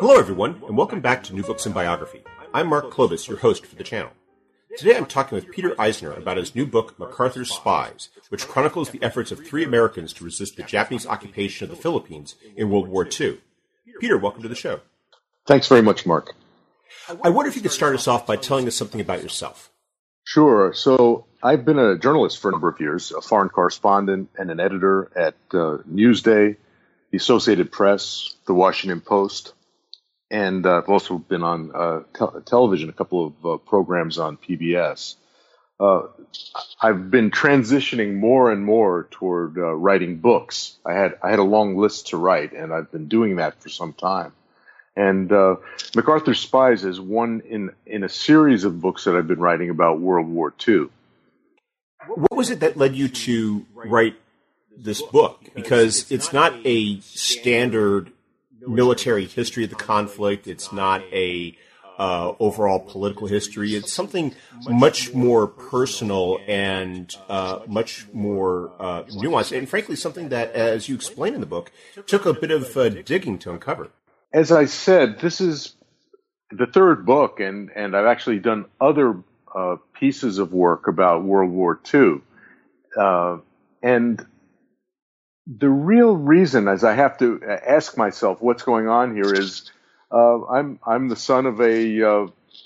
Hello, everyone, and welcome back to New Books in Biography. I'm Mark Clovis, your host for the channel. Today I'm talking with Peter Eisner about his new book, MacArthur's Spies, which chronicles the efforts of three Americans to resist the Japanese occupation of the Philippines in World War II. Peter, welcome to the show. Thanks very much, Mark. I wonder if you could start us off by telling us something about yourself. Sure. So I've been a journalist for a number of years, a foreign correspondent and an editor at Newsday, the Associated Press, the Washington Post, and I've also been on television, a couple of programs on PBS. I've been transitioning more and more toward writing books. I had a long list to write, and I've been doing that for some time. And MacArthur's Spies is one in a series of books that I've been writing about World War II. What was it that led you to write this book? Because it's not a standard military history of the conflict. It's not a overall political history. It's something much more personal and much more nuanced, and frankly, something that, as you explain in the book, took a bit of digging to uncover. As I said, this is the third book, and I've actually done other pieces of work about World War II. And the real reason, as I have to ask myself what's going on here, is I'm the son of a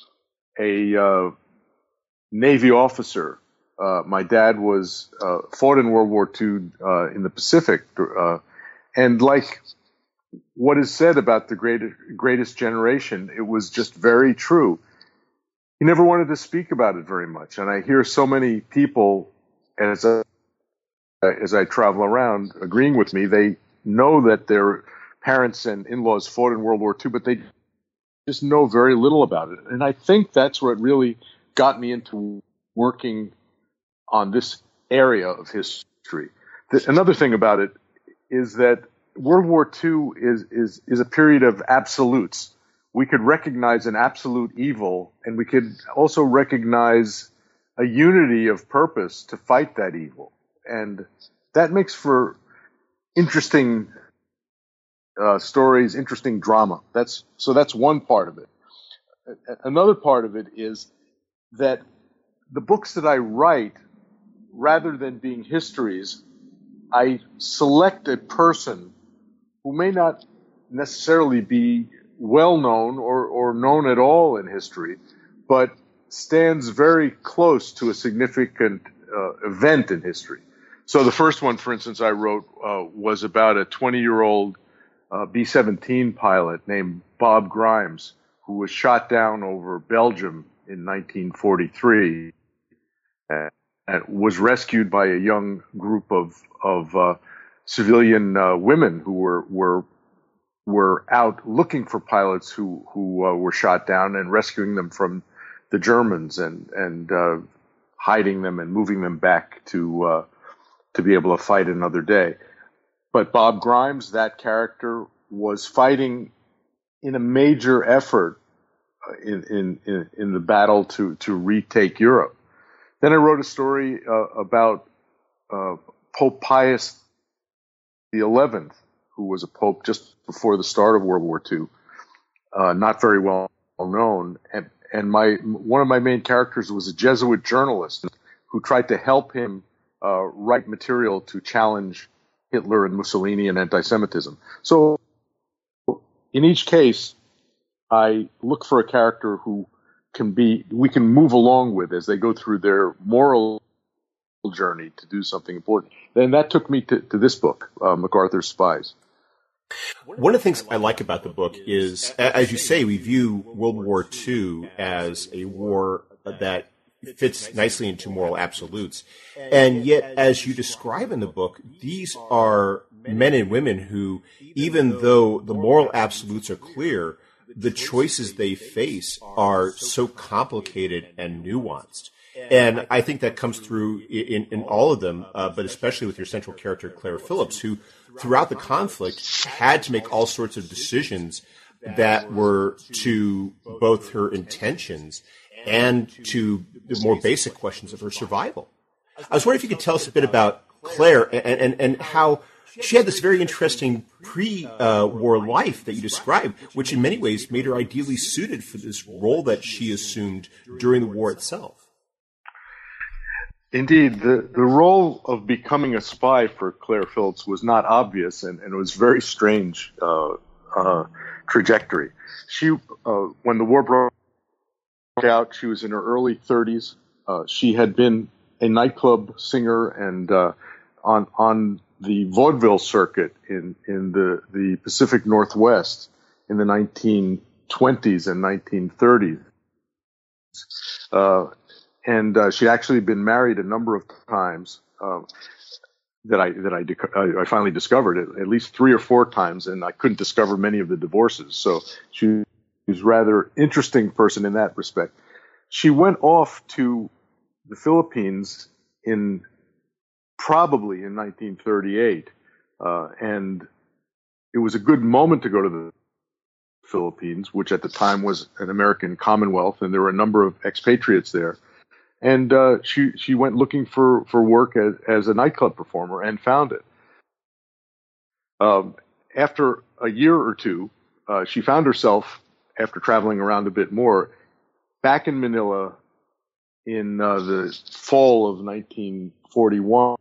Navy officer. My dad was fought in World War II in the Pacific, and like what is said about the greatest generation, it was just very true. He never wanted to speak about it very much, and I hear so many people as I travel around agreeing with me. They know that their parents and in-laws fought in World War II, but they just know very little about it. And I think that's what really got me into working on this area of history. Another thing about it is that World War II is a period of absolutes. We could recognize an absolute evil, and we could also recognize a unity of purpose to fight that evil. And that makes for interesting stories, interesting drama. That's one part of it. Another part of it is that the books that I write, rather than being histories, I select a person who may not necessarily be well known or known at all in history, but stands very close to a significant event in history. So the first one, for instance, I wrote was about a 20-year-old B-17 pilot named Bob Grimes, who was shot down over Belgium in 1943 and was rescued by a young group of civilian women who were out looking for pilots who were shot down and rescuing them from the Germans and hiding them and moving them back to be able to fight another day. But Bob Grimes, that character, was fighting in a major effort in the battle to retake Europe. Then I wrote a story about Pope Pius XI, who was a pope just before the start of World War II, not very well known. And one of my main characters was a Jesuit journalist who tried to help him write material to challenge Hitler and Mussolini and anti-Semitism. So in each case, I look for a character who we can move along with as they go through their moral journey to do something important. And that took me to this book, MacArthur's Spies. One of the things I like about the book is, as you say, we view World War II as a war that fits nicely into moral absolutes. And yet, as you describe in the book, these are men and women who, even though the moral absolutes are clear, the choices they face are so complicated and nuanced. And I think that comes through in all of them, but especially with your central character, Claire Phillips, who throughout the conflict had to make all sorts of decisions that were to both her intentions and to the more basic questions of her survival. I was wondering if you could tell us a bit about Claire and how she had this very interesting pre-war life that you described, which in many ways made her ideally suited for this role that she assumed during the war itself. Indeed, the role of becoming a spy for Claire Phillips was not obvious, and it was very strange trajectory. She, when the war broke out, she was in her early 30s. She had been a nightclub singer and on the vaudeville circuit in the Pacific Northwest in the 1920s and 1930s. And she'd actually been married a number of times that I finally discovered it, at least 3 or 4 times, and I couldn't discover many of the divorces. So she was a rather interesting person in that respect. She went off to the Philippines probably in 1938, and it was a good moment to go to the Philippines, which at the time was an American Commonwealth, and there were a number of expatriates there. And she went looking for work as a nightclub performer and found it. After a year or two, she found herself, after traveling around a bit more, back in Manila in the fall of 1941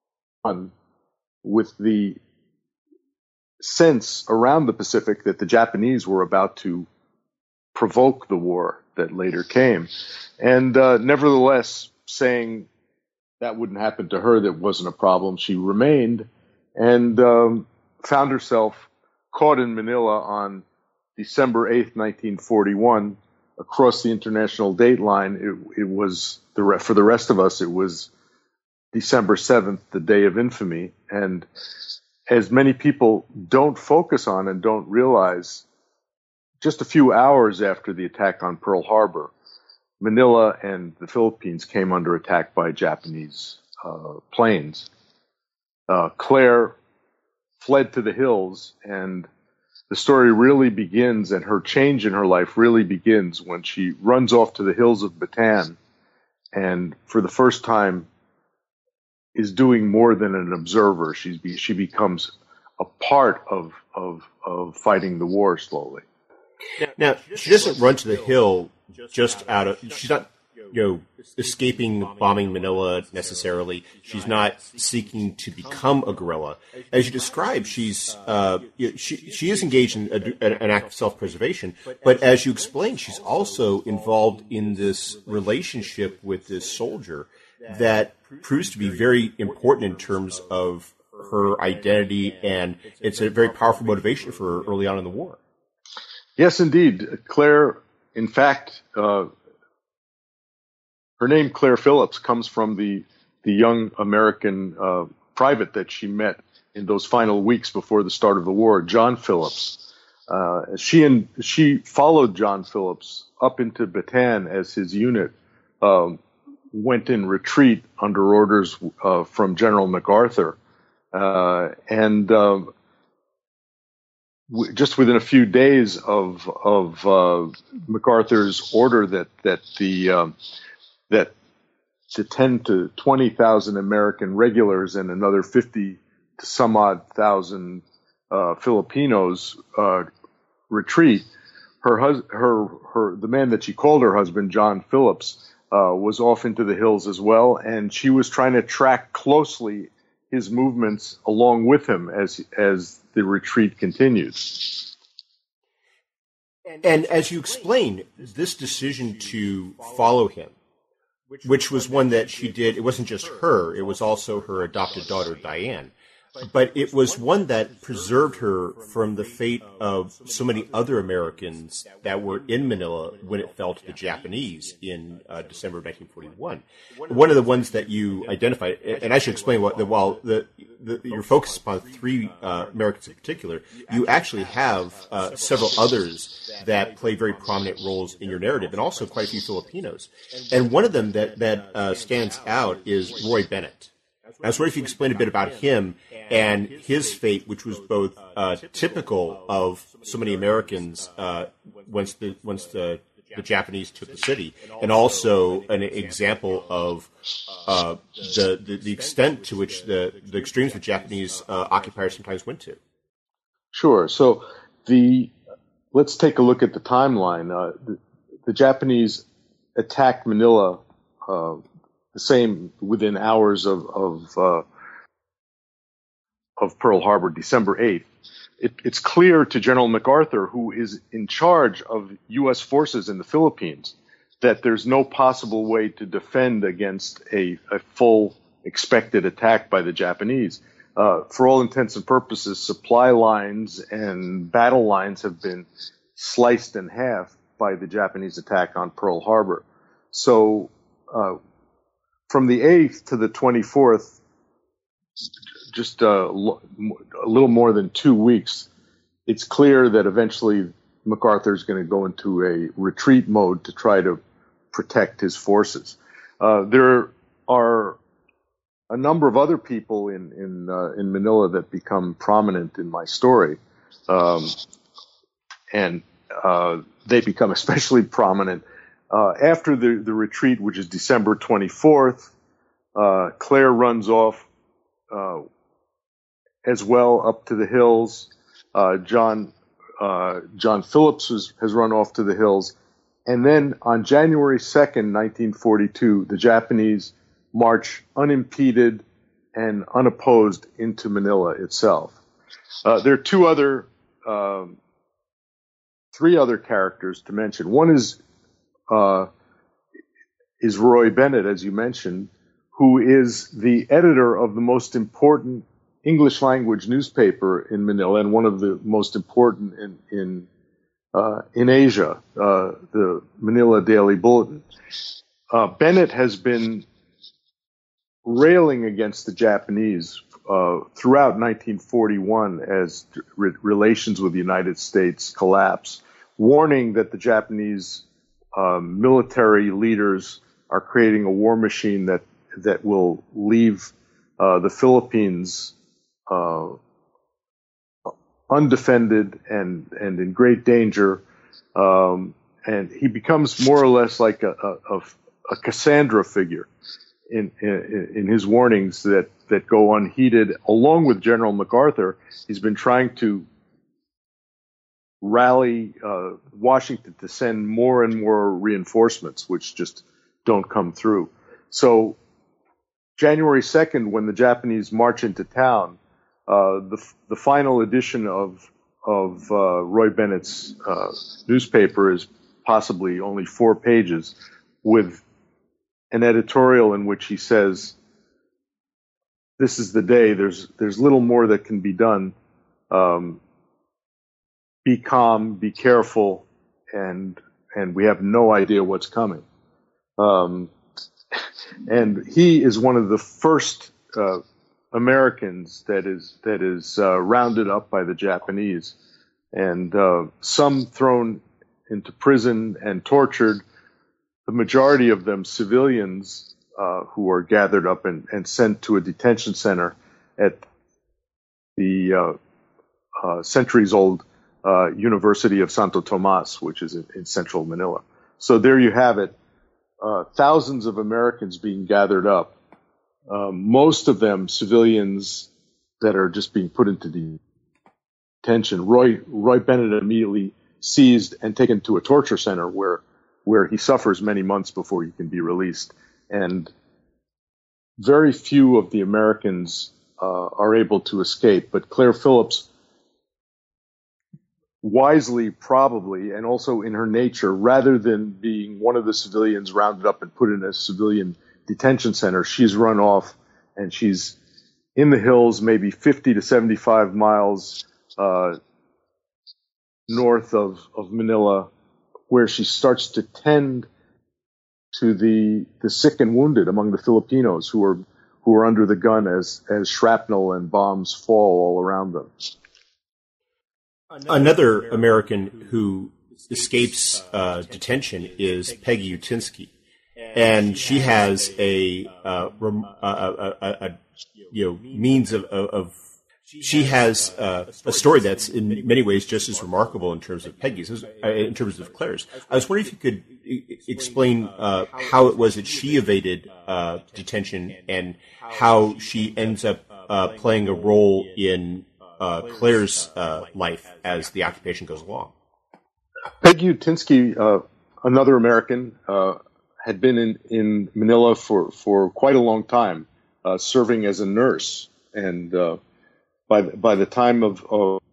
with the sense around the Pacific that the Japanese were about to provoke the war that later came. And nevertheless, saying that wouldn't happen to her, that wasn't a problem, she remained and found herself caught in Manila on December 8th, 1941, across the international date line. It was, for the rest of us, it was December 7th, the day of infamy. And as many people don't focus on and don't realize, just a few hours after the attack on Pearl Harbor, Manila and the Philippines came under attack by Japanese planes. Claire fled to the hills, and the story really begins, and her change in her life really begins when she runs off to the hills of Bataan and for the first time is doing more than an observer. She becomes a part of fighting the war slowly. Now, she doesn't run to the hill just out of, she's not, escaping bombing Manila necessarily. She's not seeking to become a guerrilla. As you described, she is engaged in an act of self-preservation, but as you explained, she's also involved in this relationship with this soldier that proves to be very important in terms of her identity, and it's a very powerful motivation for her early on in the war. Yes, indeed. Claire, in fact, her name, Claire Phillips, comes from the young American private that she met in those final weeks before the start of the war, John Phillips. She followed John Phillips up into Bataan as his unit went in retreat under orders from General MacArthur. Just within a few days of MacArthur's order that the 10 to 20,000 American regulars and another 50 to some odd thousand Filipinos retreat, the man that she called her husband, John Phillips, was off into the hills as well, and she was trying to track closely his movements along with him as the retreat continued. And as you explained, this decision to follow him, which was one that she did, it wasn't just her, it was also her adopted daughter, Diane. But it was one that preserved her from the fate of so many other Americans that were in Manila when it fell to the Japanese in December of 1941. One of the ones that you identified, and I should explain while you're focused upon 3 Americans in particular, you actually have several others that play very prominent roles in your narrative, and also quite a few Filipinos. And one of them that stands out is Roy Bennett. I was wondering if you could explain a bit about him and his fate, which was both typical of so many Americans once the the Japanese took the city, and also an example of the extent to which the extremes the Japanese occupiers sometimes went to. Sure. So let's take a look at the timeline. The Japanese attacked Manila the same within hours of Pearl Harbor, December 8th. It's clear to General MacArthur, who is in charge of U.S. forces in the Philippines, that there's no possible way to defend against a full expected attack by the Japanese. For all intents and purposes, supply lines and battle lines have been sliced in half by the Japanese attack on Pearl Harbor. So from the 8th to the 24th, just a little more than 2 weeks, it's clear that eventually MacArthur is going to go into a retreat mode to try to protect his forces. There are a number of other people in Manila that become prominent in my story, and they become especially prominent after the retreat, which is December 24th. Claire runs off as well up to the hills. John Phillips has run off to the hills. And then on January 2nd, 1942, the Japanese march unimpeded and unopposed into Manila itself. There are three other characters to mention. One is Roy Bennett, as you mentioned, who is the editor of the most important English language newspaper in Manila and one of the most important in Asia, the Manila Daily Bulletin. Bennett has been railing against the Japanese throughout 1941 as relations with the United States collapse, warning that the Japanese military leaders are creating a war machine that will leave the Philippines undefended and in great danger, and he becomes more or less like a Cassandra figure in his warnings that go unheeded. Along with General MacArthur, he's been trying to rally Washington to send more and more reinforcements, which just don't come through. So January 2nd, when the Japanese march into town, the final edition of Roy Bennett's newspaper is possibly only 4 pages, with an editorial in which he says, "This is the day. There's little more that can be done. Be calm, be careful, and we have no idea what's coming." And he is one of the first Americans that is rounded up by the Japanese, and some thrown into prison and tortured. The majority of them civilians who are gathered up and sent to a detention center at the centuries-old University of Santo Tomas, which is in central Manila. So there you have it. Thousands of Americans being gathered up, most of them civilians that are just being put into detention. Roy Bennett immediately seized and taken to a torture center where he suffers many months before he can be released. And very few of the Americans are able to escape. But Claire Phillips, wisely probably, and also in her nature, rather than being one of the civilians rounded up and put in a civilian detention center, she's run off and she's in the hills, maybe 50 to 75 miles north of Manila, where she starts to tend to the sick and wounded among the Filipinos who are under the gun as shrapnel and bombs fall all around them. Another American who escapes detention is Peggy Utinsky, and she has a means of she has a story that's in many ways just as remarkable in terms of Peggy's, in terms of Claire's. I was wondering if you could explain how it was that she evaded detention and how she ends up playing a role in Claire's life as the occupation goes along. Peggy Utinsky, another American, had been in Manila for quite a long time, serving as a nurse, and by the time of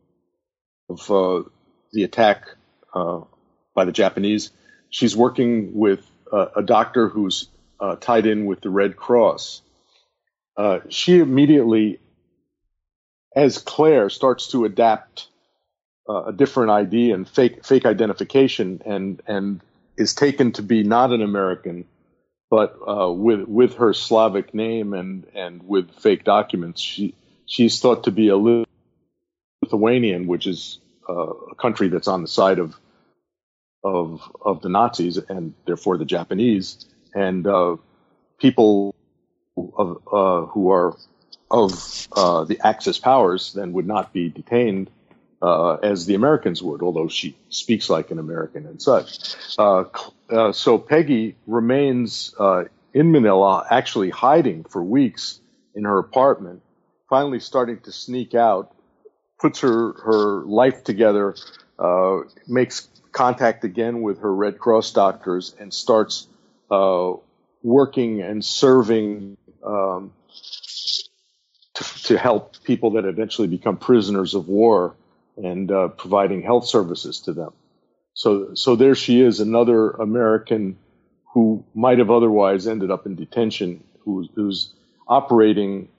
the attack by the Japanese, she's working with a doctor who's tied in with the Red Cross. She immediately, as Claire, starts to adapt a different ID and fake identification, and is taken to be not an American, but with her Slavic name and with fake documents. She's thought to be a Lithuanian, which is a country that's on the side of the Nazis and therefore the Japanese, and people who are of the Axis powers then would not be detained as the Americans would, although she speaks like an American and such. So Peggy remains in Manila, actually hiding for weeks in her apartment, finally starting to sneak out, puts her life together, makes contact again with her Red Cross doctors, and starts working and serving to help people that eventually become prisoners of war, and providing health services to them. So there she is, another American who might have otherwise ended up in detention, who's operating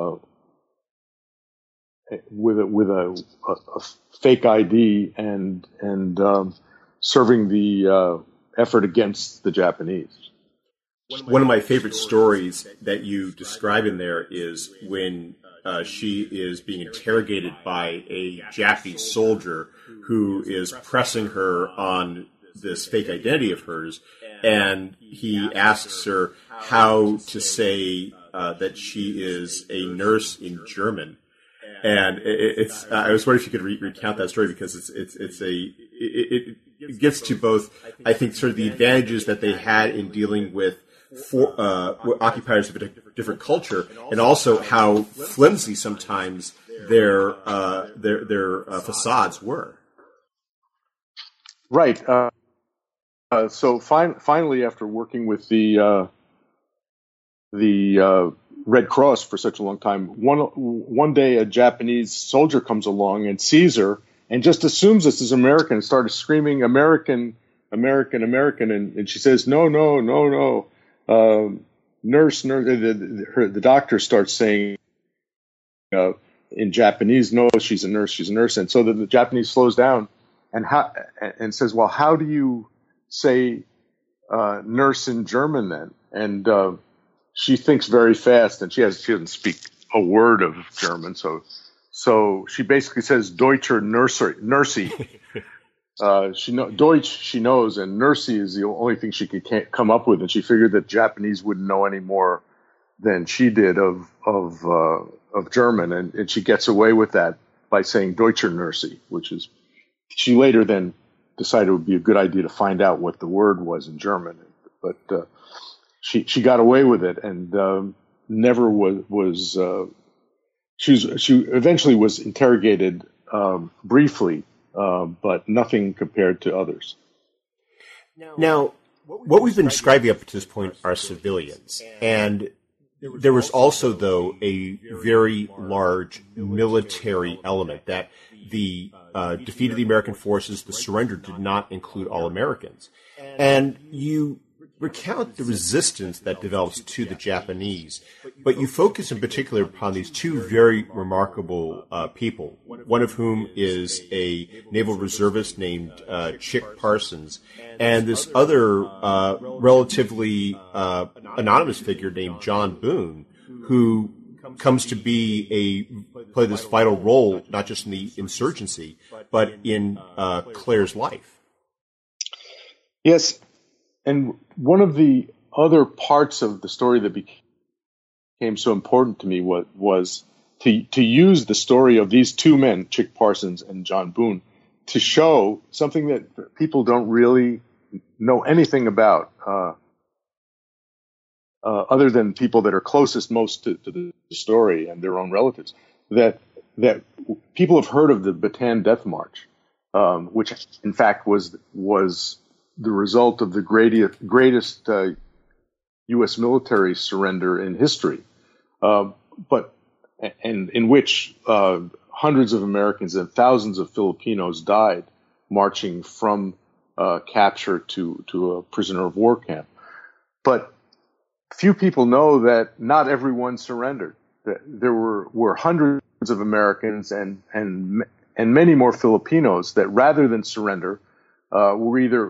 with a fake ID and serving the effort against the Japanese. One of my favorite stories that you describe in there is when she is being interrogated by a Japanese soldier who is pressing her on this fake identity of hers, and he asks her how to say that she is a nurse in German. And it's I was wondering if you could recount that story, because it gets to both, I think, sort of the advantages that they had in dealing with occupiers of a different culture, and also how flimsy sometimes their facades were. Right. So finally, after working with the Red Cross for such a long time, one day a Japanese soldier comes along and sees her and just assumes this is American and started screaming "American, American, American," and she says, "No, no, no, no." Nurse. The doctor starts saying in Japanese, "No, she's a nurse. She's a nurse." And so the Japanese slows down and says, "Well, how do you say nurse in German then?" And she thinks very fast, and she doesn't speak a word of German, so she basically says Deutscher Nursey. Deutsch she knows, and Nursey is the only thing she could come up with, and she figured that Japanese wouldn't know any more than she did of German, and she gets away with that by saying Deutscher Nursey, which is, she later then decided it would be a good idea to find out what the word was in German, but she got away with it, and never was she eventually was interrogated briefly. But nothing compared to others. Now, what we've been describing up to this point are civilians. And there was also, though, a very large military element, that the defeat of the American forces, the surrender, did not include all Americans. And you recount the resistance that develops to the Japanese, but you focus in particular upon these two very remarkable people, one of whom is a naval reservist named Chick Parsons, and this other relatively anonymous figure named John Boone, who comes to play this vital role, not just in the insurgency, but in Claire's life. Yes. And one of the other parts of the story that became so important to me was to use the story of these two men, Chick Parsons and John Boone, to show something that people don't really know anything about, other than people that are closest most to the story and their own relatives, that people have heard of the Bataan Death March, which in fact was the result of the greatest U.S. military surrender in history, but in which hundreds of Americans and thousands of Filipinos died marching from capture to a prisoner of war camp. But few people know that not everyone surrendered. That there were hundreds of Americans and many more Filipinos that, rather than surrender, were either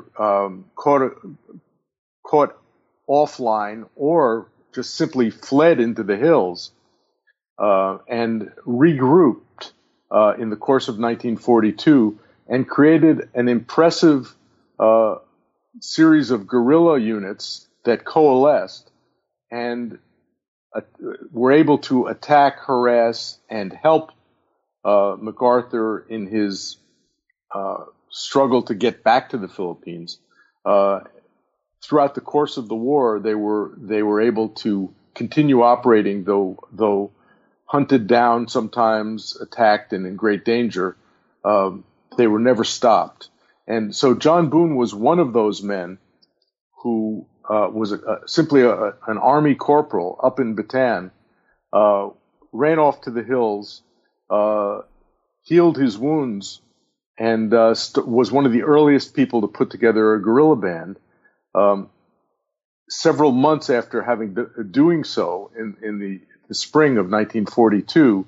caught offline or just simply fled into the hills and regrouped in the course of 1942 and created an impressive series of guerrilla units that coalesced and were able to attack, harass, and help MacArthur in his struggle to get back to the Philippines. Throughout the course of the war, they were able to continue operating, though hunted down, sometimes attacked and in great danger. They were never stopped. And so John Boone was one of those men who was simply an army corporal up in Bataan, ran off to the hills, healed his wounds, and was one of the earliest people to put together a guerrilla band. Several months after doing so in the spring of 1942,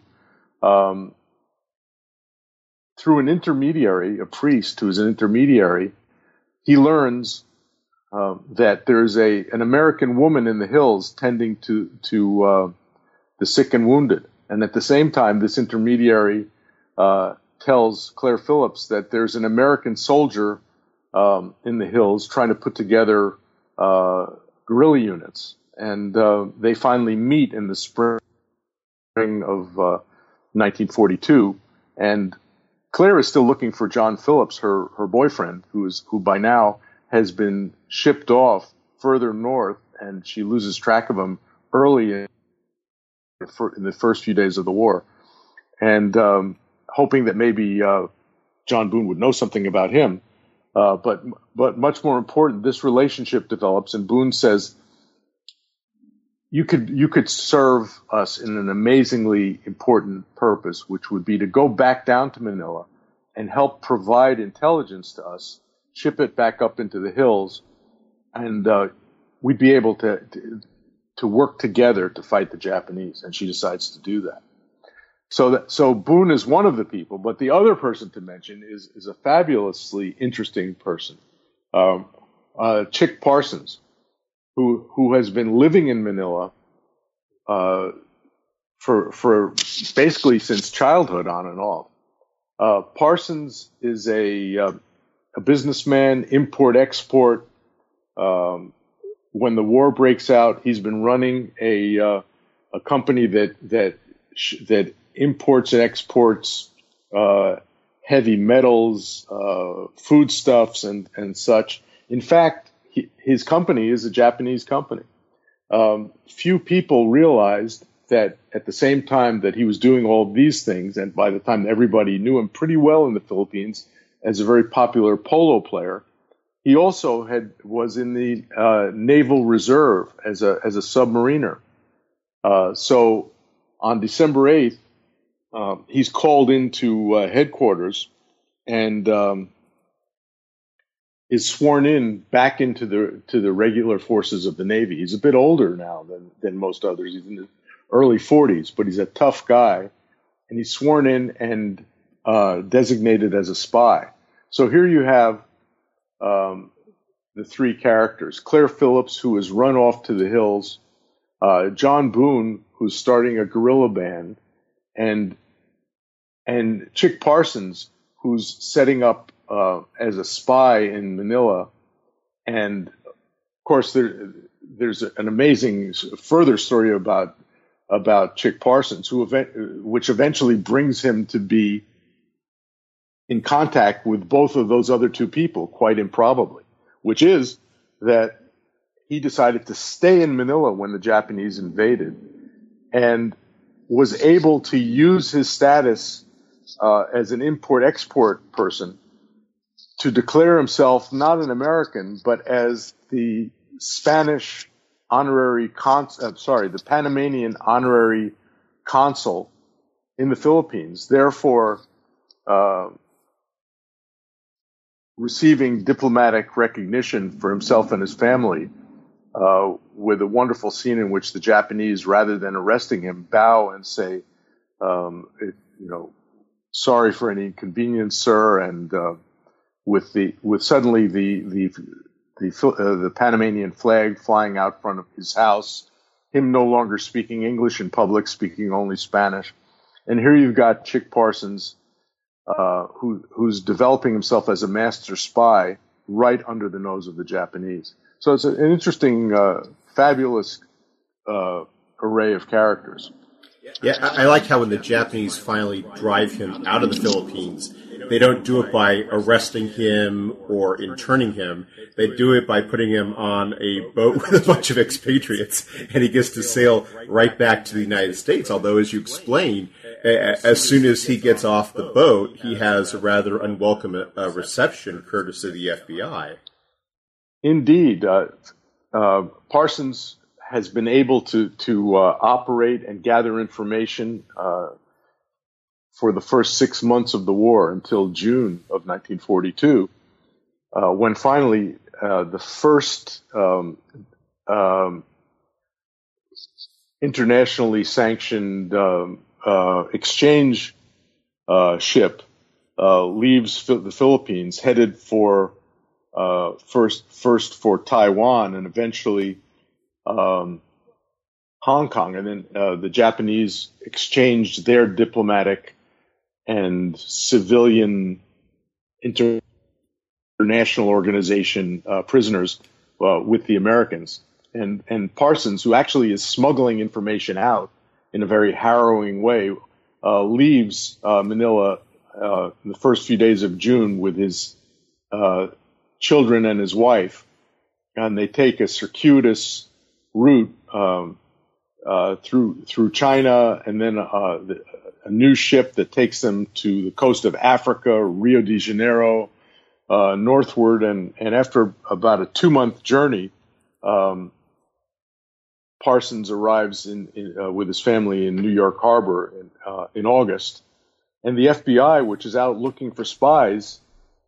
through an intermediary, a priest who is an intermediary, he learns that there's an American woman in the hills tending to the sick and wounded. And at the same time, this intermediary tells Claire Phillips that there's an American soldier in the hills trying to put together guerrilla units. And they finally meet in the spring of 1942. And Claire is still looking for John Phillips, her boyfriend, who by now has been shipped off further north, and she loses track of him early in the first few days of the war. And hoping that maybe John Boone would know something about him. But much more important, this relationship develops, and Boone says, you could serve us in an amazingly important purpose, which would be to go back down to Manila and help provide intelligence to us, ship it back up into the hills, and we'd be able to work together to fight the Japanese. And she decides to do that. So Boone is one of the people, but the other person to mention is a fabulously interesting person, Chick Parsons, who has been living in Manila for basically since childhood, on and off. Parsons is a businessman, import-export. When the war breaks out, he's been running a company that imports and exports heavy metals, foodstuffs, and such. In fact, his company is a Japanese company. Few people realized that at the same time that he was doing all these things, and by the time everybody knew him pretty well in the Philippines as a very popular polo player, he also was in the Naval Reserve as a submariner. So on December 8th, he's called into headquarters and is sworn in back into the regular forces of the Navy. He's a bit older now than most others. He's in his early 40s, but he's a tough guy, and he's sworn in and designated as a spy. So here you have the three characters: Claire Phillips, who has run off to the hills, John Boone, who's starting a guerrilla band, and Chick Parsons, who's setting up as a spy in Manila. And of course, there's an amazing further story about about Chick Parsons, which eventually brings him to be in contact with both of those other two people, quite improbably, which is that he decided to stay in Manila when the Japanese invaded and was able to use his status as an import-export person to declare himself not an American, but as the Spanish the Panamanian honorary consul in the Philippines, therefore receiving diplomatic recognition for himself and his family, with a wonderful scene in which the Japanese, rather than arresting him, bow and say, sorry for any inconvenience, sir, and with suddenly the Panamanian flag flying out front of his house, him no longer speaking English in public, speaking only Spanish. And here you've got Chick Parsons, who's developing himself as a master spy right under the nose of the Japanese. So it's an interesting, fabulous array of characters. Yeah, I like how when the Japanese finally drive him out of the Philippines, they don't do it by arresting him or interning him. They do it by putting him on a boat with a bunch of expatriates, and he gets to sail right back to the United States. Although, as you explain, as soon as he gets off the boat, he has a rather unwelcome reception courtesy of the FBI. Indeed. Parsons has been able to operate and gather information for the first 6 months of the war until June of 1942, when finally the first internationally sanctioned exchange ship leaves the Philippines, headed for first for Taiwan and eventually Hong Kong, and then the Japanese exchanged their diplomatic and civilian international organization prisoners with the Americans. And Parsons, who actually is smuggling information out in a very harrowing way, leaves Manila in the first few days of June with his children and his wife, and they take a circuitous route through China, and then a new ship that takes them to the coast of Africa, Rio de Janeiro, northward, and after about a 2-month journey, Parsons arrives with his family in New York Harbor in August, and the FBI, which is out looking for spies,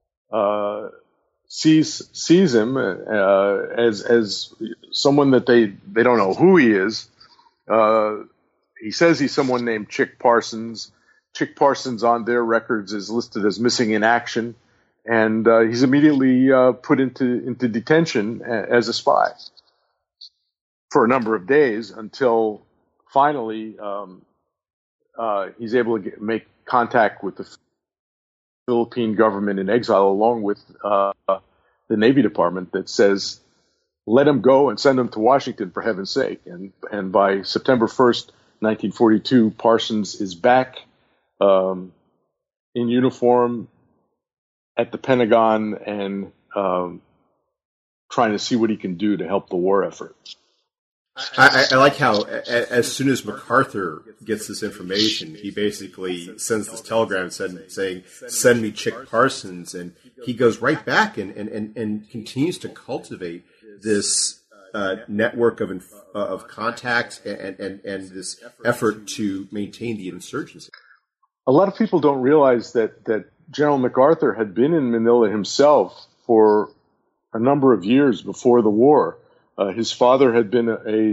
sees him as someone that they don't know who he is. He says he's someone named Chick Parsons. Chick Parsons on their records is listed as missing in action, and he's immediately put into detention as a spy for a number of days until finally he's able to make contact with the Philippine government in exile, along with the Navy Department, that says, let him go and send him to Washington, for heaven's sake. And by September 1st, 1942, Parsons is back in uniform at the Pentagon and trying to see what he can do to help the war effort. I like how as soon as MacArthur gets this information, he basically sends this telegram saying, send me Chick Parsons, and he goes right back and continues to cultivate this network of contacts and this effort to maintain the insurgency. A lot of people don't realize that General MacArthur had been in Manila himself for a number of years before the war. His father had been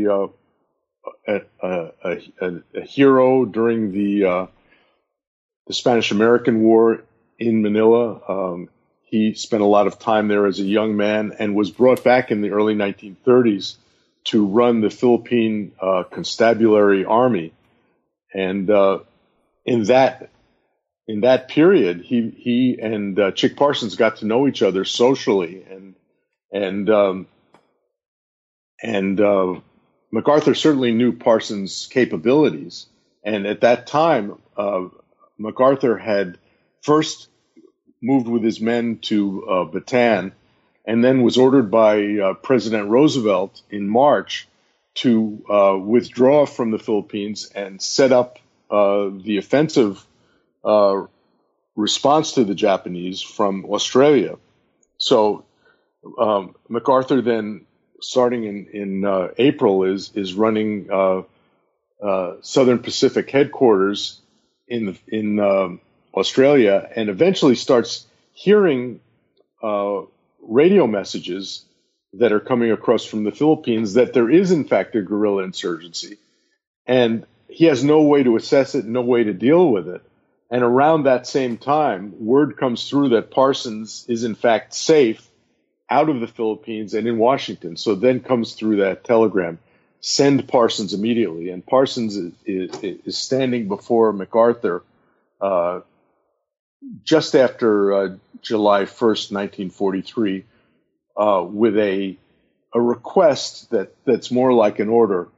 a hero during the Spanish-American War in Manila. He spent a lot of time there as a young man and was brought back in the early 1930s to run the Philippine Constabulary Army. And in that period, he and Chick Parsons got to know each other socially, and MacArthur certainly knew Parsons' capabilities, and at that time, MacArthur had first moved with his men to Bataan, and then was ordered by President Roosevelt in March to withdraw from the Philippines and set up the offensive response to the Japanese from Australia. So MacArthur then, starting in April, is running Southern Pacific headquarters in Australia, and eventually starts hearing radio messages that are coming across from the Philippines that there is in fact a guerrilla insurgency, and he has no way to assess it, no way to deal with it. And around that same time, word comes through that Parsons is in fact safe out of the Philippines and in Washington. So then comes through that telegram, send Parsons immediately. And Parsons is standing before MacArthur just after July 1st, 1943, with a request that's more like an order.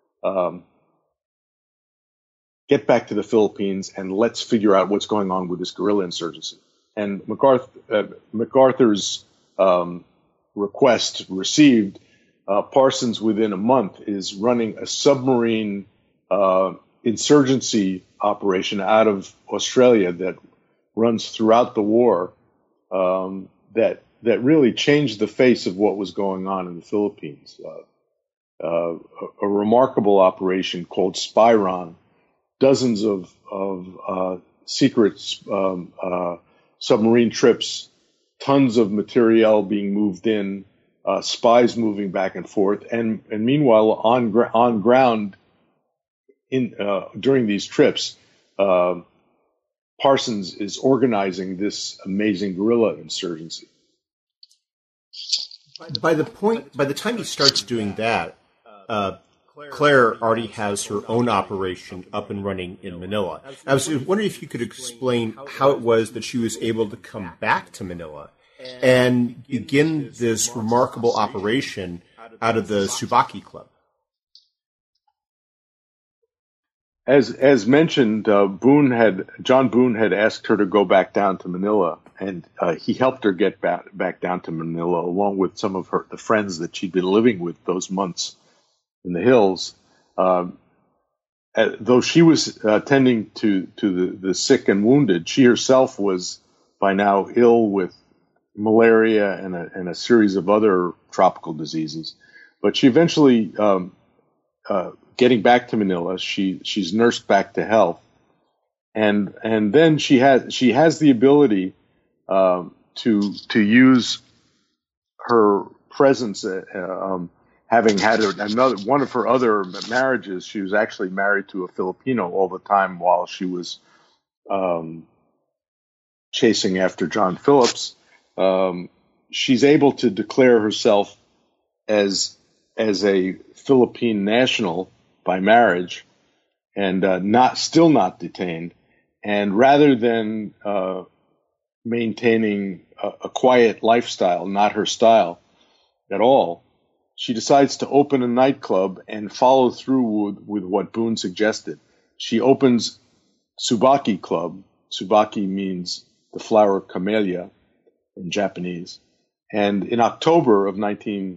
Get back to the Philippines and let's figure out what's going on with this guerrilla insurgency. And MacArthur's request received. Parsons, within a month, is running a submarine insurgency operation out of Australia that runs throughout the war, that really changed the face of what was going on in the Philippines. A remarkable operation called Spyron. Dozens of secret submarine trips, tons of materiel being moved in, spies moving back and forth, and meanwhile on ground during these trips, Parsons is organizing this amazing guerrilla insurgency. By the time he starts doing that, Claire already has her own operation up and running in Manila. I was wondering if you could explain how it was that she was able to come back to Manila and begin this remarkable operation out of the Subaki Club. As mentioned, John Boone had asked her to go back down to Manila, and he helped her get back down to Manila, along with some of the friends that she'd been living with those months in the hills. Though she was tending to the sick and wounded, she herself was by now ill with malaria and a series of other tropical diseases. But she eventually, getting back to Manila, she's nursed back to health, and then she has the ability to use her presence. Having had one of her other marriages, she was actually married to a Filipino all the time while she was chasing after John Phillips. She's able to declare herself as a Philippine national by marriage, and still not detained. And rather than maintaining a quiet lifestyle, not her style at all, she decides to open a nightclub and follow through with what Boone suggested. She opens Subaki Club. Subaki means the flower camellia in Japanese. And in October of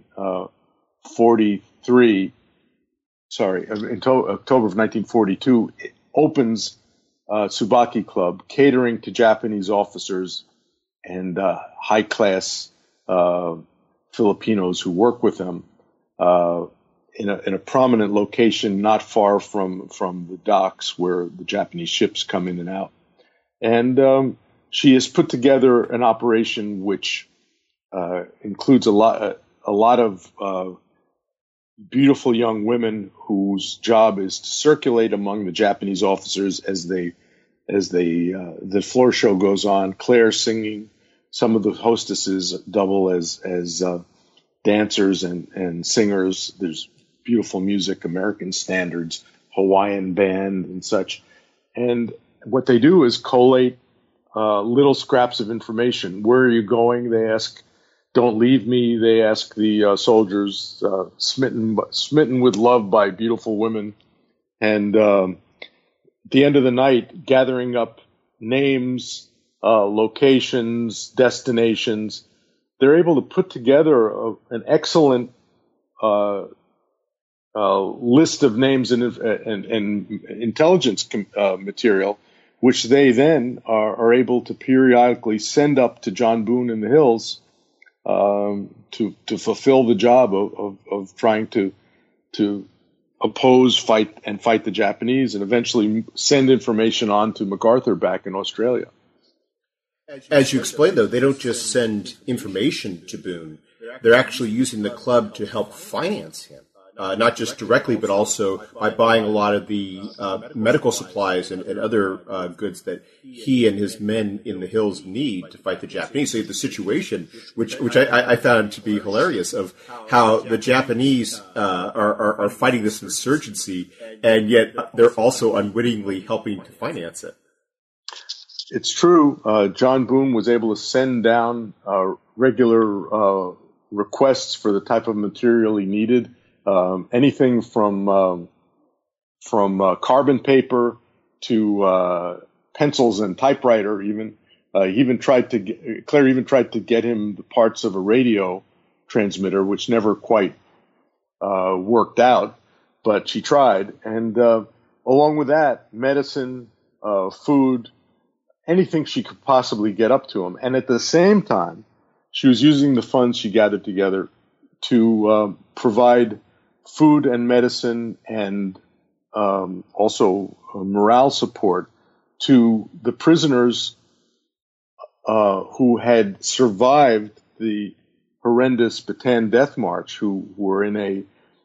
1942, it opens Subaki Club, catering to Japanese officers and high-class Filipinos who work with them in a prominent location not far from the docks where the Japanese ships come in and out. And she has put together an operation which includes a lot of beautiful young women whose job is to circulate among the Japanese officers as the floor show goes on. Claire singing, some of the hostesses double as dancers and singers. There's beautiful music, American standards, Hawaiian band and such. And what they do is collate little scraps of information. Where are you going? They ask Don't leave me, they ask the soldiers, smitten with love by beautiful women. And at the end of the night, gathering up names, locations, destinations, they're able to put together an excellent list of names and intelligence material, which they then are able to periodically send up to John Boone in the hills to fulfill the job of trying to oppose, fight the Japanese, and eventually send information on to MacArthur back in Australia. As you explained, though, they don't just send information to Boone. They're actually using the club to help finance him, not just directly, but also by buying a lot of the medical supplies and other goods that he and his men in the hills need to fight the Japanese. So you have the situation, which I found to be hilarious, of how the Japanese are fighting this insurgency, and yet they're also unwittingly helping to finance it. It's true. John Boone was able to send down regular requests for the type of material he needed. Anything from carbon paper to pencils and typewriter. Claire even tried to get him the parts of a radio transmitter, which never quite worked out, but she tried. And along with that, medicine, food, anything she could possibly get up to him. And at the same time, she was using the funds she gathered together to provide food and medicine and also morale support to the prisoners who had survived the horrendous Bataan Death March, who were in a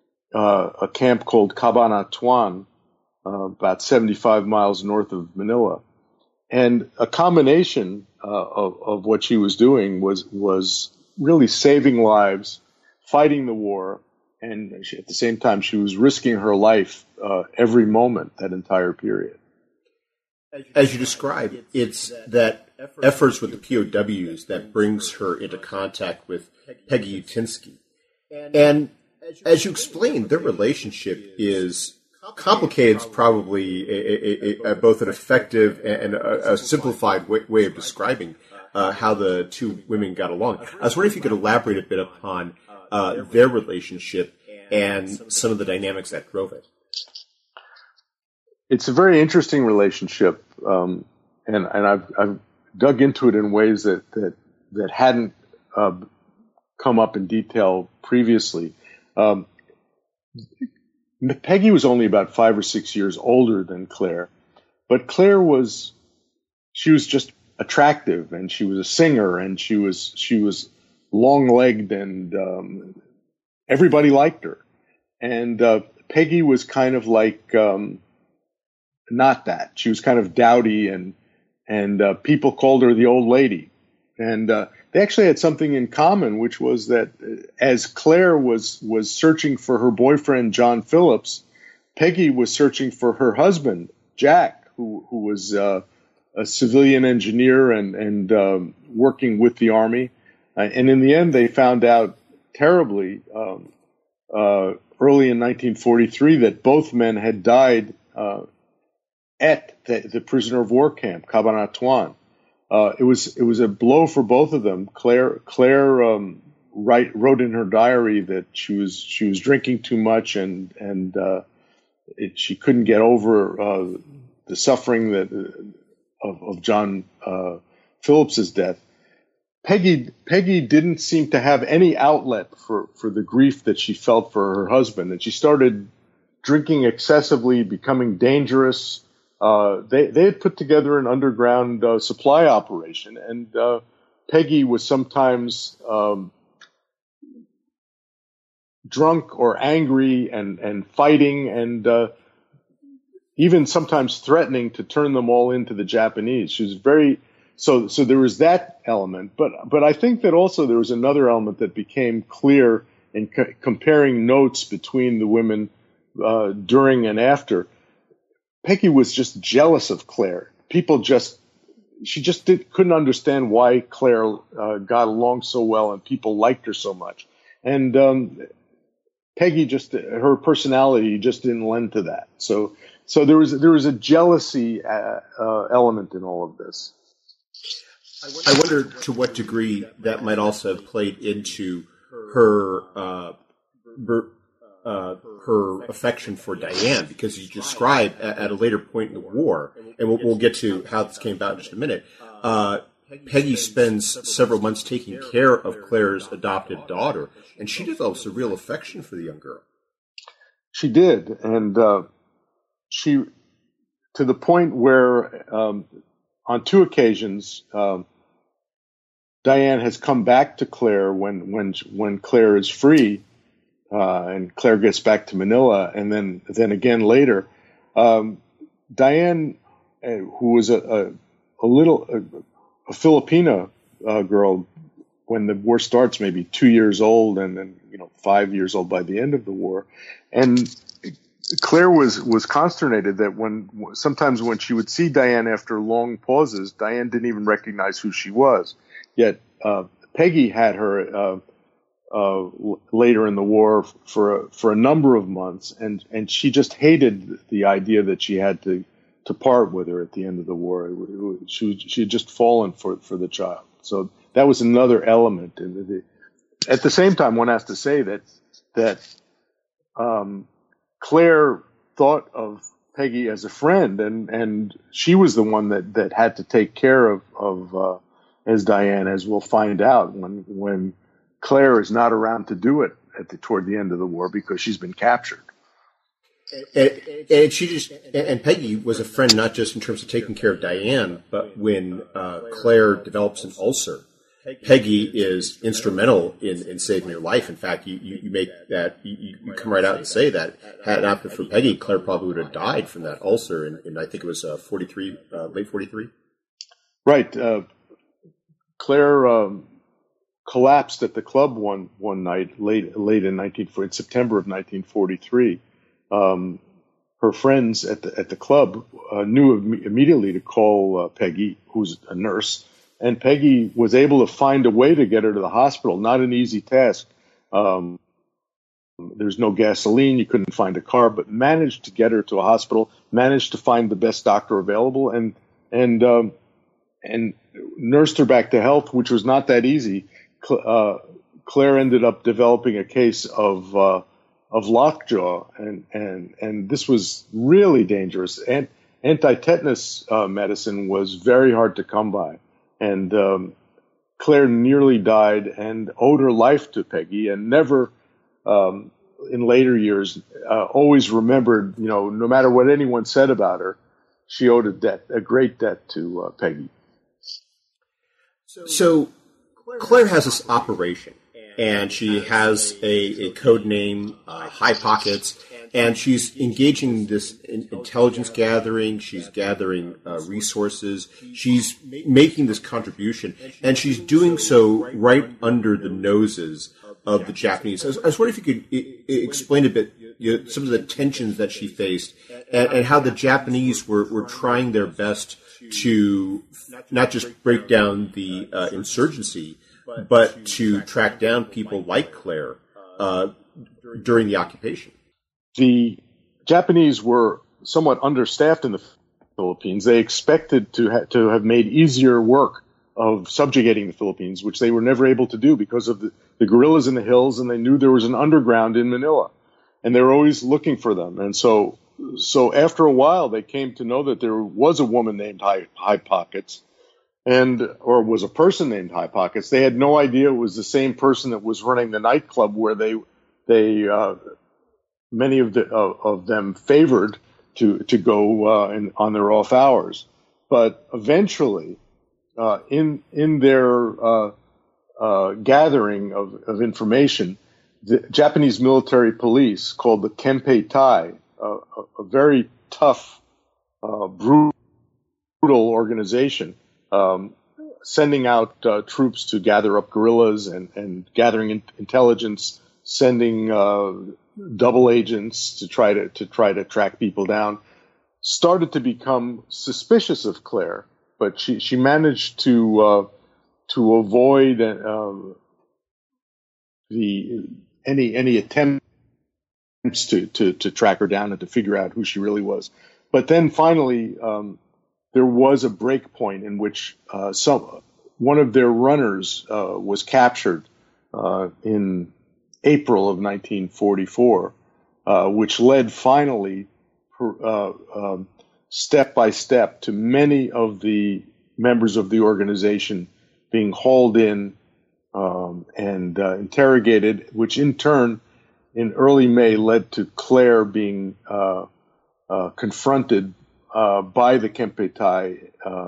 camp called Cabanatuan, about 75 miles north of Manila. And a combination of what she was doing was really saving lives, fighting the war, and at the same time she was risking her life every moment, that entire period. As you described, it's that efforts with the POWs that brings her into contact with Peggy Utinsky. And as you explained, their relationship is complicated. It's probably both an effective and a simplified way of describing how the two women got along. I was wondering if you could elaborate a bit upon their relationship and some of the dynamics that drove it. It's a very interesting relationship, and I've dug into it in ways that hadn't come up in detail previously. Peggy was only about 5 or 6 years older than Claire, but Claire was just attractive, and she was a singer, and she was long-legged, and everybody liked her. And Peggy was kind of like not that. She was kind of dowdy, and people called her the old lady. And they actually had something in common, which was that as Claire was searching for her boyfriend, John Phillips, Peggy was searching for her husband, Jack, who was a civilian engineer and working with the Army. And in the end, they found out terribly early in 1943 that both men had died at the prisoner of war camp, Cabanatuan. It was a blow for both of them. Claire wrote in her diary that she was drinking too much and she couldn't get over the suffering of John Phillips's death. Peggy didn't seem to have any outlet for the grief that she felt for her husband, and she started drinking excessively, becoming dangerous. They had put together an underground supply operation, and Peggy was sometimes drunk or angry and fighting, and even sometimes threatening to turn them all into the Japanese. She was very so there was that element, but I think that also there was another element that became clear in comparing notes between the women during and after. Peggy was just jealous of Claire. People just, couldn't understand why Claire got along so well and people liked her so much. And Peggy, her personality just didn't lend to that. So there was a jealousy element in all of this. I wonder to what degree that might also have played into her affection for Diane, because you describe at a later point in the war, and we'll get to how this came about in just a minute. Peggy spends several months taking care of Claire's adopted daughter, and she develops a real affection for the young girl. She did, and she, to the point where on two occasions, Diane has come back to Claire when Claire is free, and Claire gets back to Manila, and then again later, Diane, who was a Filipina girl when the war starts, maybe 2 years old, and then 5 years old by the end of the war, and Claire was consternated that sometimes when she would see Diane after long pauses, Diane didn't even recognize who she was. Yet Peggy had her later in the war for a number of months, and she just hated the idea that she had to part with her at the end of the war. She had just fallen for the child. So that was another element. At the same time, one has to say that Claire thought of Peggy as a friend, and she was the one that had to take care of as Diane, as we'll find out when Claire is not around to do it toward the end of the war because she's been captured. And Peggy was a friend not just in terms of taking care of Diane, but when Claire develops an ulcer, Peggy is instrumental in saving her life. In fact, you make that you come right out and say that had it not been for Peggy, Claire probably would have died from that ulcer. And I think it was 43, late 43. Right. Claire collapsed at the club one night late in September of 1943. Her friends at the club knew immediately to call Peggy, who's a nurse, and Peggy was able to find a way to get her to the hospital. Not an easy task. There's no gasoline. You couldn't find a car, but managed to get her to a hospital. Managed to find the best doctor available, and nursed her back to health, which was not that easy. Claire ended up developing a case of lockjaw, and this was really dangerous. And anti-tetanus medicine was very hard to come by, and Claire nearly died and owed her life to Peggy, and never, in later years, always remembered, no matter what anyone said about her, she owed a great debt to Peggy. So Claire has this operation, and she has a code name, High Pockets, and she's engaging this intelligence gathering. She's gathering resources. She's making this contribution, and she's doing so right under the noses of the Japanese. I was wondering if you could explain a bit some of the tensions that she faced, and how the Japanese were trying their best to not just break down the insurgency, but to track down people like Claire during the occupation. The Japanese were somewhat understaffed in the Philippines. They expected to have made easier work of subjugating the Philippines, which they were never able to do because of the guerrillas in the hills, and they knew there was an underground in Manila, and they were always looking for them. And so after a while, they came to know that there was a woman named High Pockets, or was a person named High Pockets. They had no idea it was the same person that was running the nightclub where they many of them favored to go on their off hours. But eventually, in their gathering of information, the Japanese military police, called the Kempei Tai, a very tough, brutal organization, sending out troops to gather up guerrillas and gathering intelligence, sending double agents to try to track people down, started to become suspicious of Claire, but she managed to avoid any attempts to track her down and to figure out who she really was. But then finally, there was a break point in which one of their runners was captured in April of 1944, which led finally, step by step, to many of the members of the organization being hauled in and interrogated, which in turn, in early May, led to Claire being confronted by the Kempeitai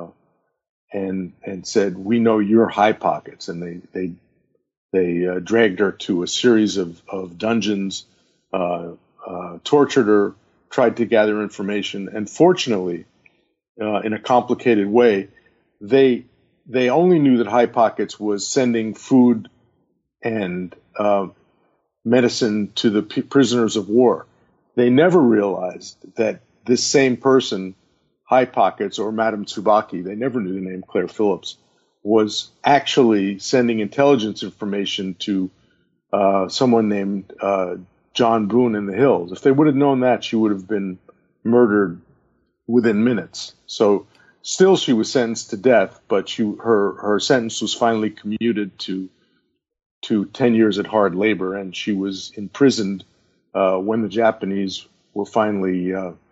and said, "We know you're High Pockets," and they dragged her to a series of dungeons, tortured her, tried to gather information, and fortunately, in a complicated way, they only knew that High Pockets was sending food and medicine to the prisoners of war. They never realized that this same person, High Pockets or Madame Tsubaki, they never knew the name Claire Phillips, was actually sending intelligence information to someone named John Boone in the hills. If they would have known that, she would have been murdered within minutes. So still she was sentenced to death, but her sentence was finally commuted to 10 years at hard labor, and she was imprisoned when the Japanese were finally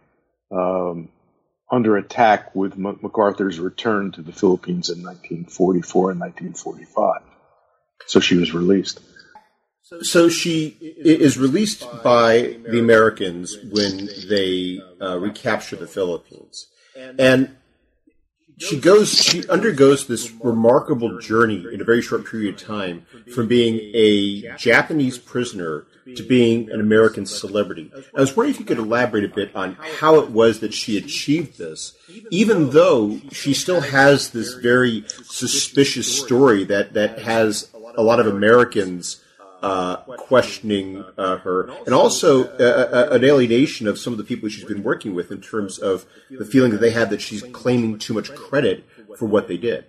under attack with MacArthur's return to the Philippines in 1944 and 1945. So she was released. So she is released by the Americans when they recapture the Philippines. And she undergoes this remarkable journey in a very short period of time from being a Japanese prisoner to being an American celebrity. I was wondering if you could elaborate a bit on how it was that she achieved this, even though she still has this very suspicious story that has a lot of Americans questioning her, and also an alienation of some of the people she's been working with in terms of the feeling that they have that she's claiming too much credit for what they did.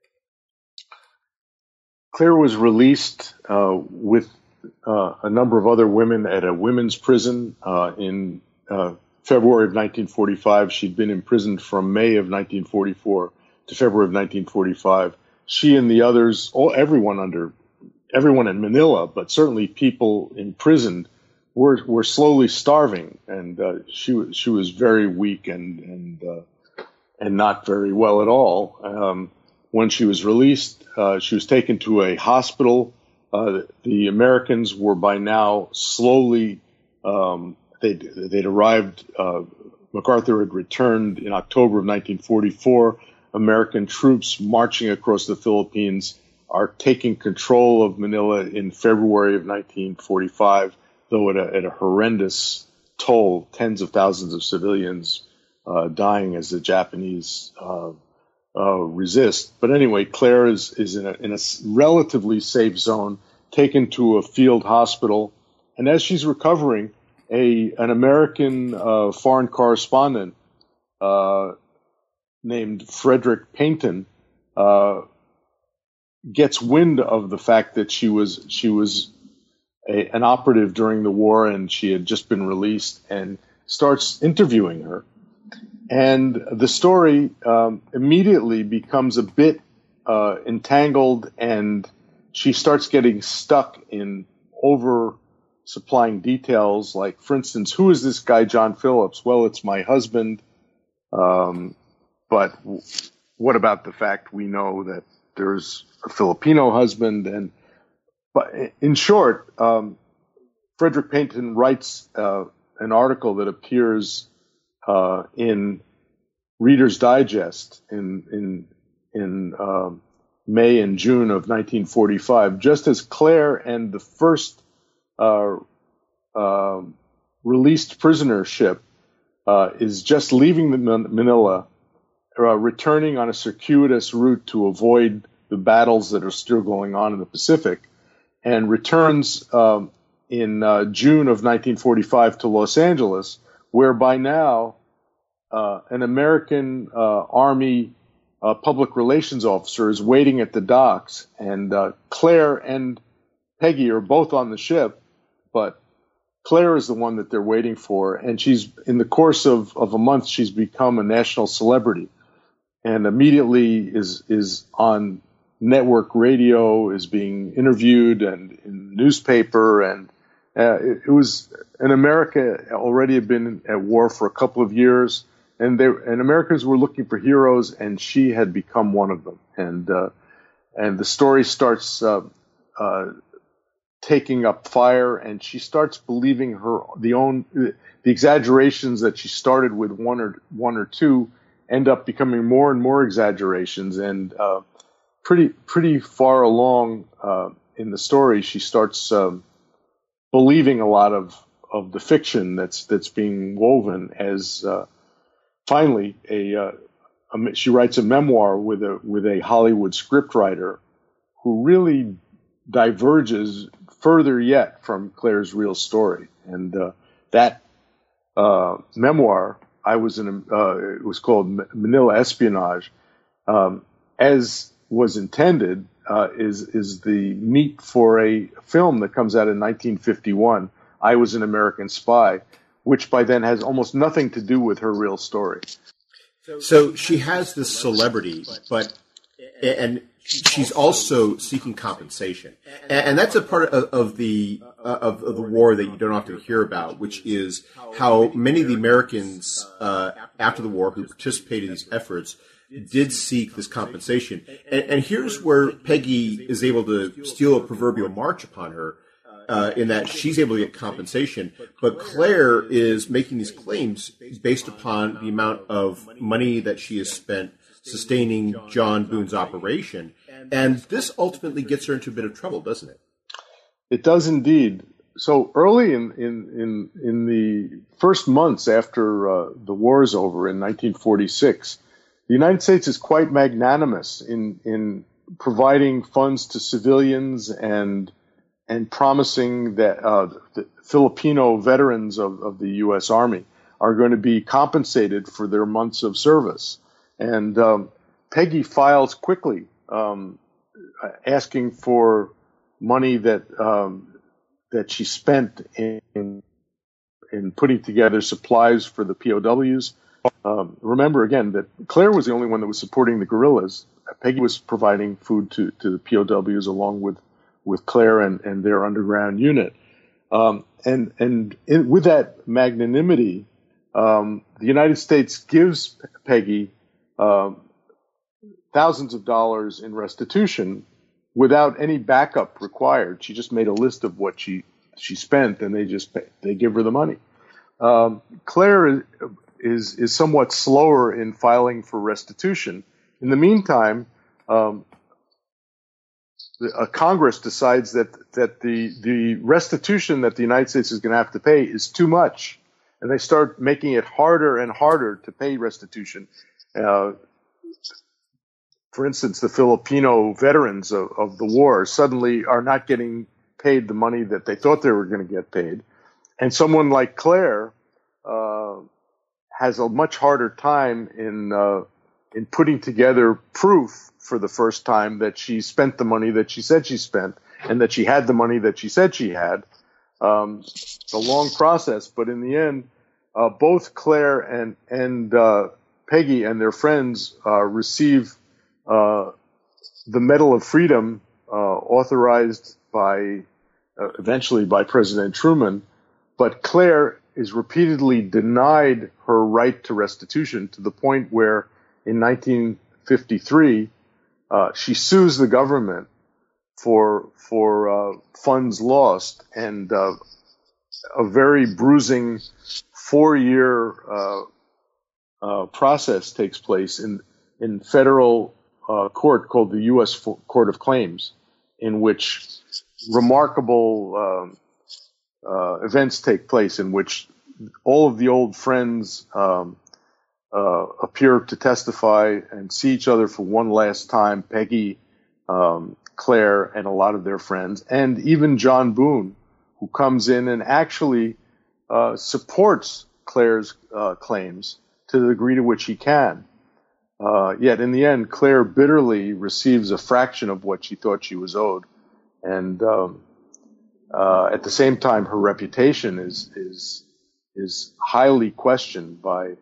Claire was released with a number of other women at a women's prison in February of 1945. She'd been imprisoned from May of 1944 to February of 1945. She and the others, everyone in Manila, but certainly people imprisoned, were slowly starving, and she was very weak and not very well at all. When she was released, she was taken to a hospital. The Americans were by now slowly. They'd arrived. MacArthur had returned in October of 1944. American troops marching across the Philippines are taking control of Manila in February of 1945, though at a horrendous toll, tens of thousands of civilians dying as the Japanese resist. But anyway, Claire is in a relatively safe zone, taken to a field hospital, and as she's recovering, an American foreign correspondent named Frederick Payton gets wind of the fact that she was an operative during the war and she had just been released, and starts interviewing her. And the story immediately becomes a bit entangled, and she starts getting stuck in over-supplying details, like, for instance, who is this guy John Phillips? Well, it's my husband. But what about the fact we know that there's a Filipino husband? But in short, Frederick Payton writes an article that appears in Reader's Digest in May and June of 1945, just as Claire and the first released prisoner ship is just leaving Manila, returning on a circuitous route to avoid the battles that are still going on in the Pacific, and returns in June of 1945 to Los Angeles, where by now an American Army public relations officer, is waiting at the docks, and Claire and Peggy are both on the ship, but Claire is the one that they're waiting for, and she's, in the course of a month, she's become a national celebrity, and immediately is on network radio, is being interviewed, and in the newspaper, and it was, and America already had been at war for a couple of years, and Americans were looking for heroes, and she had become one of them, and the story starts taking up fire, and she starts believing the exaggerations that she started with one or two end up becoming more and more exaggerations, and pretty far along in the story, she starts believing a lot of the fiction that's being woven. As finally, she writes a memoir with a Hollywood scriptwriter who really diverges further yet from Claire's real story, and that memoir, it was called Manila Espionage, as was intended, is the meat for a film that comes out in 1951, I Was an American Spy, which by then has almost nothing to do with her real story. So she has this celebrity, and she's also seeking compensation, and that's a part of the war that you don't often hear about, which is how many of the Americans after the war who participated in these efforts did seek this compensation. And here's where Peggy is able to steal a proverbial march upon her, in that she's able to get compensation, but Claire is making these claims based upon the amount of money that she has spent sustaining John Boone's operation. And this ultimately gets her into a bit of trouble, doesn't it? It does indeed. So early in the first months after the war is over in 1946, the United States is quite magnanimous in providing funds to civilians and promising that the Filipino veterans of the U.S. Army are going to be compensated for their months of service. And Peggy files quickly, asking for money that she spent in putting together supplies for the POWs. Remember again that Claire was the only one that was supporting the guerrillas. Peggy was providing food to the POWs along with Claire and their underground unit. With that magnanimity, the United States gives Peggy thousands of dollars in restitution without any backup required. She just made a list of what she spent, and they give her the money. Claire is somewhat slower in filing for restitution. In the meantime, Congress decides that the restitution that the United States is going to have to pay is too much, and they start making it harder and harder to pay restitution. For instance, the Filipino veterans of the war suddenly are not getting paid the money that they thought they were going to get paid, and someone like Claire has a much harder time in putting together proof for the first time that she spent the money that she said she spent and that she had the money that she said she had. It's a long process, but in the end, both Claire and Peggy and their friends receive the Medal of Freedom, authorized eventually by President Truman, but Claire is repeatedly denied her right to restitution to the point where in 1953, she sues the government for funds lost, and a very bruising 4-year process takes place in federal court called the U.S. Court of Claims, in which remarkable events take place, in which all of the old friends appear to testify and see each other for one last time. Peggy, Claire, and a lot of their friends, and even John Boone, who comes in and actually supports Claire's claims to the degree to which he can. Yet in the end, Claire bitterly receives a fraction of what she thought she was owed, and at the same time, her reputation is highly questioned by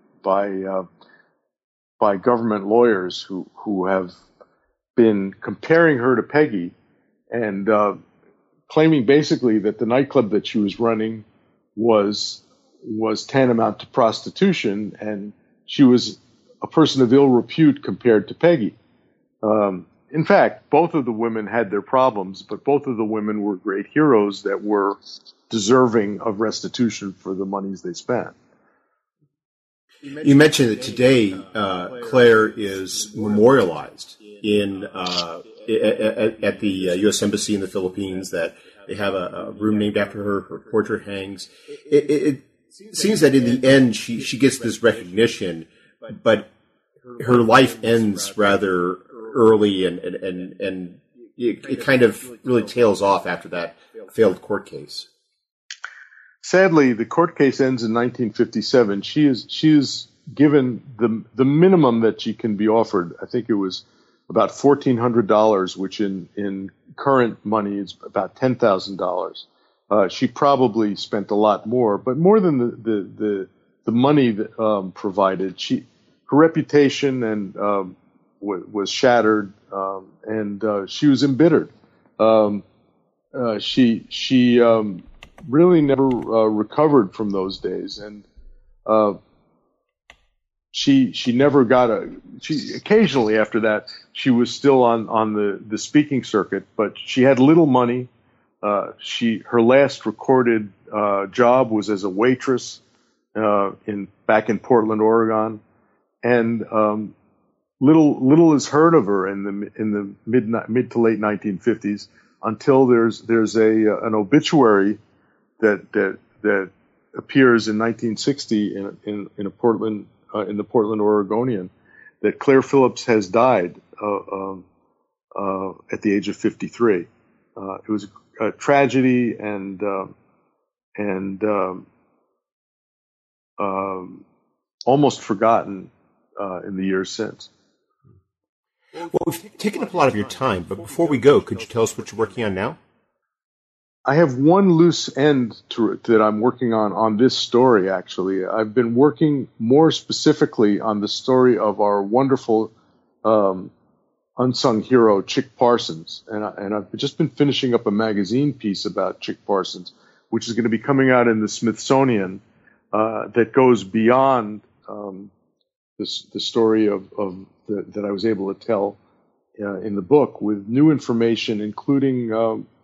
government lawyers who have been comparing her to Peggy and claiming basically that the nightclub that she was running was tantamount to prostitution, and she was a person of ill repute compared to Peggy. In fact, both of the women had their problems, but both of the women were great heroes that were deserving of restitution for the monies they spent. You mentioned that today Claire is memorialized at the U.S. Embassy in the Philippines, that they have a room named after her. Her portrait hangs. It seems that in the end she gets this recognition, but her life ends rather early, and it kind of really tails off after that failed court case. Sadly, the court case ends in 1957. She is given the minimum that she can be offered. I think it was about $1,400, which in current money is about $10,000. She probably spent a lot more, but more than the money that, provided. Her reputation and was shattered, and she was embittered. She really never recovered from those days, and she never got she occasionally after that she was still on the speaking circuit, but she had little money. Her last recorded job was as a waitress back in Portland, Oregon, and little is heard of her in the mid to late 1950s until there's an obituary that appears in 1960 in the Portland Oregonian, that Claire Phillips has died at the age of 53. It was a tragedy and almost forgotten in the years since. Well, we've taken up a lot of your time, but before we go, could you tell us what you're working on now? I have one loose end that I'm working on this story, actually. I've been working more specifically on the story of our wonderful unsung hero, Chick Parsons. And I've just been finishing up a magazine piece about Chick Parsons, which is going to be coming out in the Smithsonian, that goes beyond the story that I was able to tell in the book, with new information, including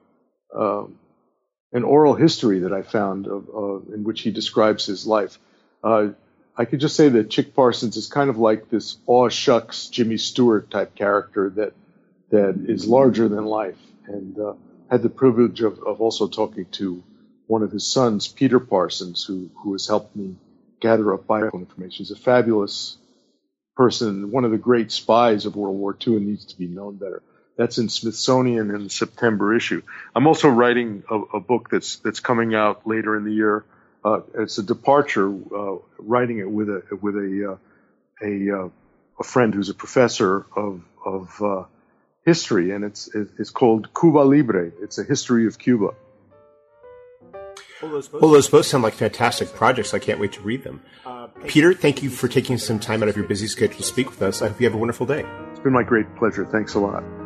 an oral history that I found in which he describes his life. I could just say that Chick Parsons is kind of like this aw shucks Jimmy Stewart type character that is larger than life, and had the privilege of also talking to one of his sons, Peter Parsons, who has helped me gather up biographical information. He's a fabulous person, one of the great spies of World War II, and needs to be known better. That's in Smithsonian in the September issue. I'm also writing a book that's coming out later in the year. It's a departure, writing it with a friend who's a professor of history, and it's called Cuba Libre. It's a history of Cuba. Well, those both sound like fantastic projects. I can't wait to read them. Peter, thank you for taking some time out of your busy schedule to speak with us. I hope you have a wonderful day. It's been my great pleasure. Thanks a lot.